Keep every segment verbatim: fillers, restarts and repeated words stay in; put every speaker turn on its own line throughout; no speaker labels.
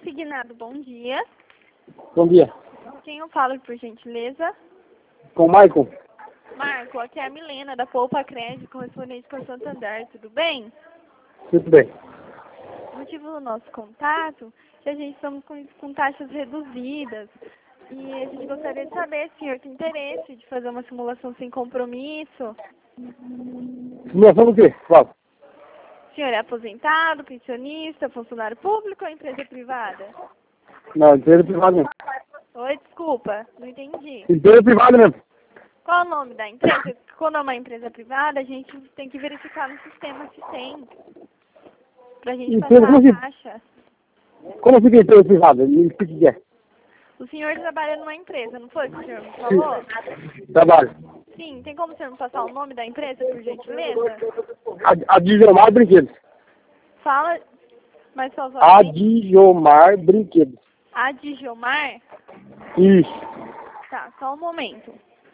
consignado, bom dia.
Bom dia.
Quem eu falo, por gentileza?
Com o Maicon?
Marco, aqui é a Milena, da Poupa Crédito, correspondente com a Santander, tudo bem?
Tudo bem.
O motivo do nosso contato é que a gente estamos com, com taxas reduzidas e a gente gostaria de saber se o senhor tem interesse de fazer uma simulação sem compromisso.
Simulação do quê? Fala.
O senhor é aposentado, pensionista, funcionário público ou empresa privada?
Não, empresa privada mesmo.
Oi, desculpa, não entendi.
Empresa privada mesmo.
Qual é o nome da empresa? Quando é uma empresa privada, a gente tem que verificar no sistema se tem. Pra gente
Empresa,
passar
como
a
assim?
taxa.
Como assim que é empresa privada? Me explique o que é.
O senhor trabalha numa empresa, não foi que o senhor me falou?
Trabalho.
Sim, tem como o senhor me passar o nome da empresa, por gentileza?
A, a Dijomar Brinquedos.
Fala, mas só só.
A Dijomar Brinquedos.
A Dijomar?
Isso.
Tá, só um momento.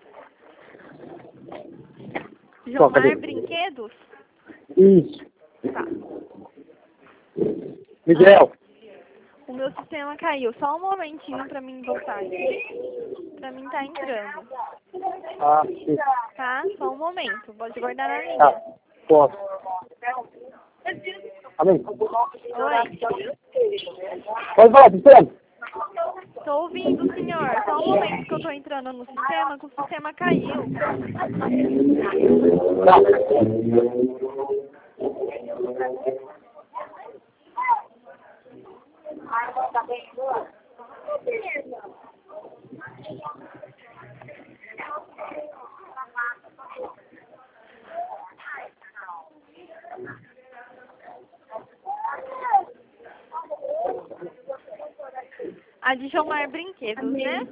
Só, cadê?
Jomar Brinquedos?
Isso.
Tá.
Miguel.
O meu sistema caiu. Só um momentinho pra mim voltar aqui. Pra mim tá entrando.
Ah, sim.
Tá? Só um momento. Pode guardar na linha.
Tá. Posso. Amém.
Oi.
Pode falar, tô esperando.
Tô ouvindo, senhor. Só um momento que eu tô entrando no sistema, que o sistema caiu.
Tá.
A Dijomar Brinquedos, né?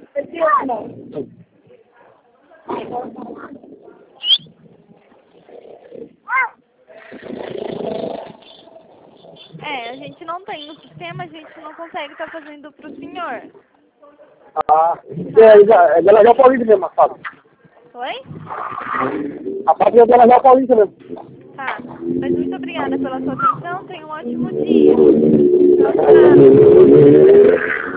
É, a gente não tem no sistema, a gente não consegue estar fazendo pro senhor.
Ah, é, é dela já Paulista mesmo, a fábrica.
Oi?
A fábrica é dela já Paulista mesmo.
Tá. Mas muito obrigada pela sua atenção. Tenha um ótimo dia. Tchau, tchau.